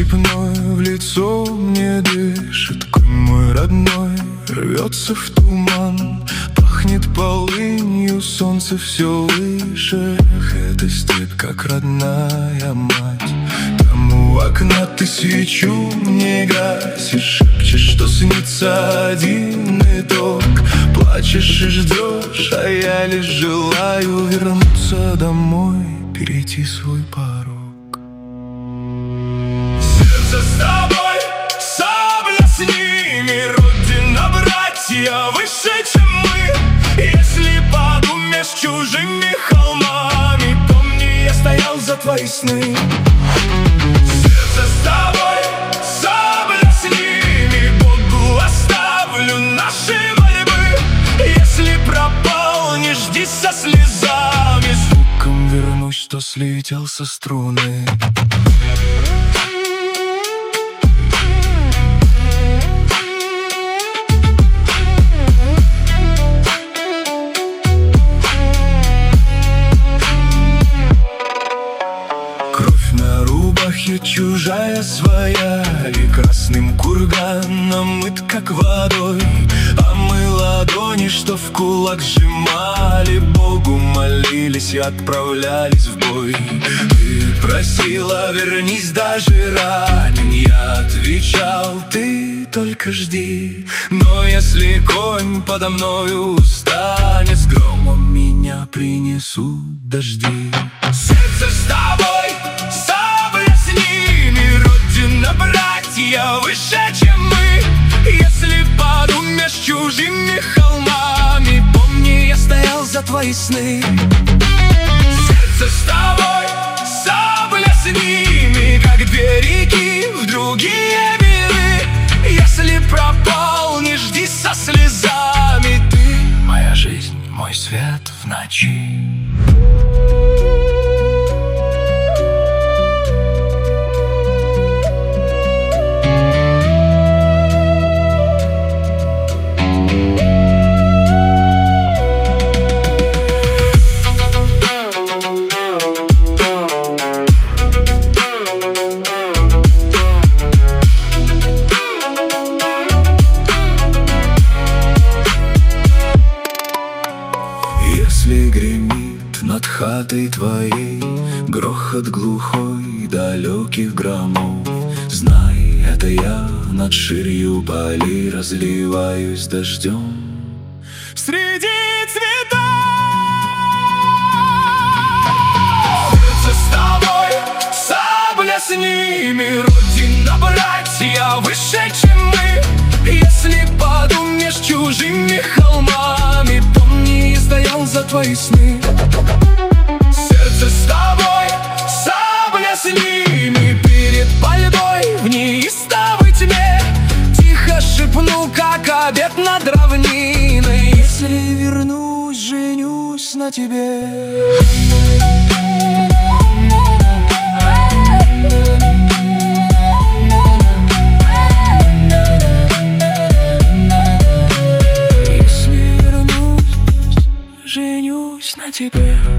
степной в лицо мне дышит. Конь мой родной рвется в туман, пахнет полынью, солнце все выше. Эх, эта степь как родная мать. Там у окна ты свечу мне гасишь, шепчешь, что снится один итог. Плачешь и ждешь, а я лишь желаю вернуться домой, перейти свой порог. Сердце с тобой, сабля с ними, родина, братья выше, чем мы. Если подумаешь чужими холмами, помни, я стоял за твои сны. Сердце с тобой, сабля с ними, Богу оставлю наши мольбы. Если пропал, не жди со слезами, звуком вернусь, что слетел со струны. Кровь на рубахе чужая своя, и красным курганом мыт как водой. А мы ладони, что в кулак сжимали, Богу молились и отправлялись в бой. Ты просила, вернись даже ранен, я отвечал, ты только жди. Но если конь подо мною устанет, с громом меня принесут дожди. Сердце с тобой, сабля с ними, родина, братья выше, чем мы. Если подумаешь чужими холмами, помни, я стоял за твои сны. Сердце с тобой, сабля с ними, как две реки в другие миры. Если пропал, не жди со слезами, ты моя жизнь, мой свет в ночи. Если гремит над хатой твоей грохот глухой далеких громов, знай, это я над ширью полей разливаюсь дождем среди цветов. Сердце с тобой, сабля с ними, родина, братья выше, чем мы. Если подумаешь чужими холмами, помни, я стоял за твои сны. Сердце с тобой, сабля с ними, перед пальбой в неистовой тьме тихо шепну, как обет над равниной. Если вернусь, женюсь на тебе. Женюсь на тебе.